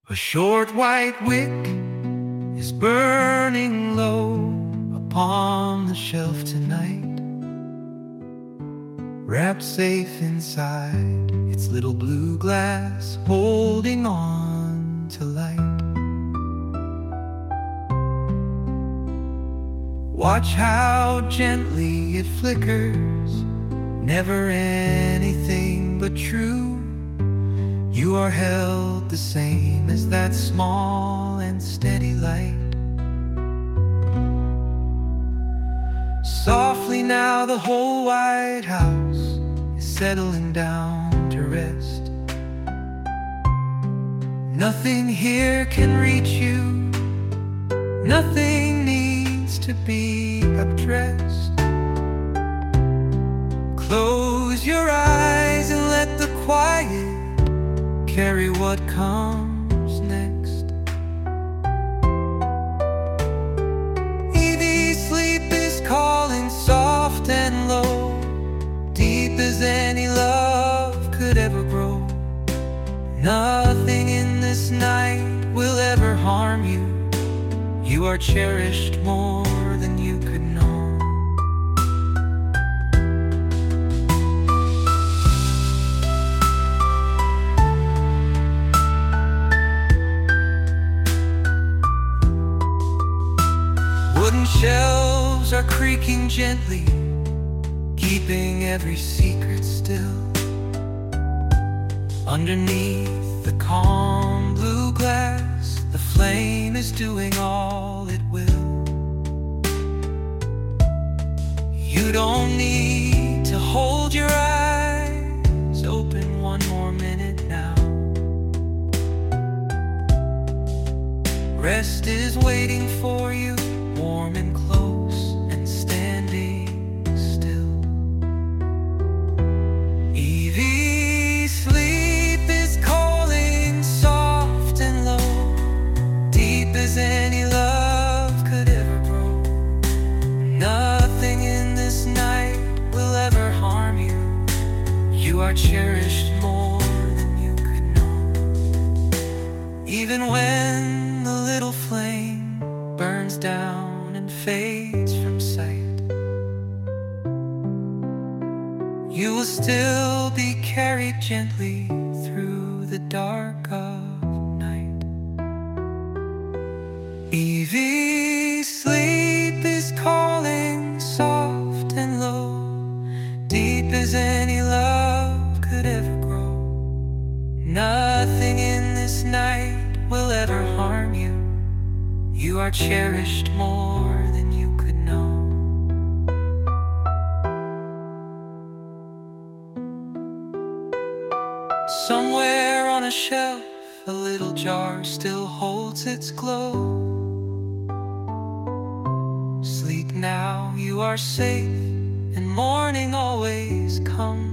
A short white wick is burning low upon the shelf tonight, wrapped safe inside its little blue glass, holding on to light. Watch how gently it flickers, never anything but true. You are held the same as that small and steady light. Softly now the whole White House is settling down to rest. Nothing here can reach you, nothing needs to be addressed. Close your eyes and let the quiet carry what comes next. Evie sleep is calling soft and low, deep as any love could ever grow. Nothing in this night will ever harm you. You are cherished more than you could know. Wooden shelves are creaking gently, keeping every secret still. Underneath the calm blue glass, the flame is doing all it will. You don't need to hold your eyes open one more minute now. Rest is waiting for you, warm and close and standing still. Evie sleep is calling soft and low, deep as any love could ever grow. Nothing in this night will ever harm you. You are cherished more than you could know. Even when the little flame burns down and fades from sight, you will still be carried gently through the dark of night. Evie sleep is calling soft and low, deep as any love could ever grow. Nothing in this night will ever harm you. You are cherished more than you could know. Somewhere on a shelf, a little jar still holds its glow. Sleep now, you are safe, and morning always comes